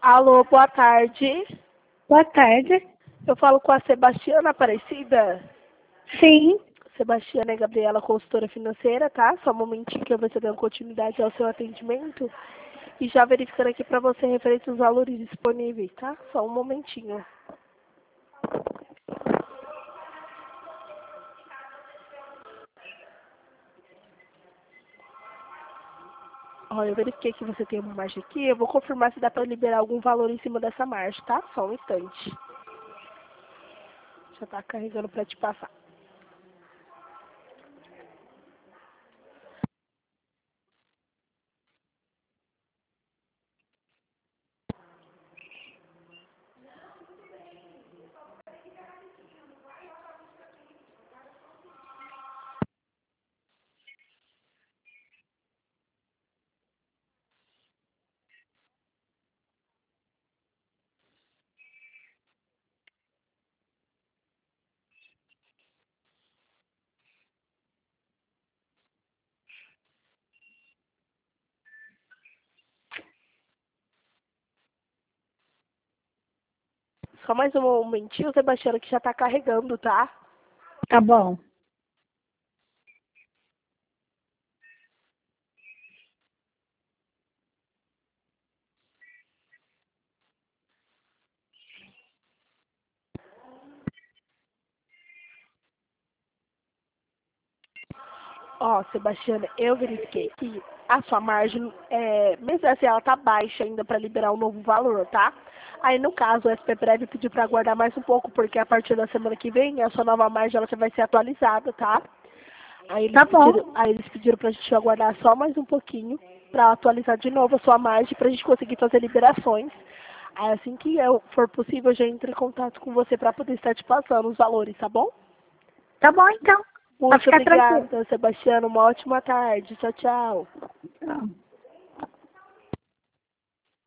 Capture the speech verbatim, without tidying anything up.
Alô, boa tarde. Boa tarde. Eu falo com a Sebastiana Aparecida. Sim. Sebastiana e Gabriela, consultora financeira, tá? Só um momentinho que eu vou dando continuidade ao seu atendimento. E já verificando aqui para você referente aos valores disponíveis, tá? Só um momentinho. Ó, eu verifiquei que você tem uma margem aqui. Eu vou confirmar se dá para liberar algum valor em cima dessa margem, tá? Só um instante. Já tá carregando para te passar. Só mais um momentinho, Sebastiana, que já tá carregando, tá? Tá bom. Ó, Sebastiana, eu verifiquei que a sua margem, é, mesmo assim, ela tá baixa ainda para liberar um novo valor, tá? Aí, no caso, o S P Prev pediu para aguardar mais um pouco, porque a partir da semana que vem, a sua nova margem ela já vai ser atualizada, tá? Aí eles Tá bom. pediram, aí eles pediram pra gente aguardar só mais um pouquinho para atualizar de novo a sua margem pra gente conseguir fazer liberações. Aí assim que eu for possível, eu já entro em contato com você para poder estar te passando os valores, tá bom? Tá bom, então. Pode Muito ficar tranquilo. obrigada, Sebastiano. Uma ótima tarde. Tchau, tchau.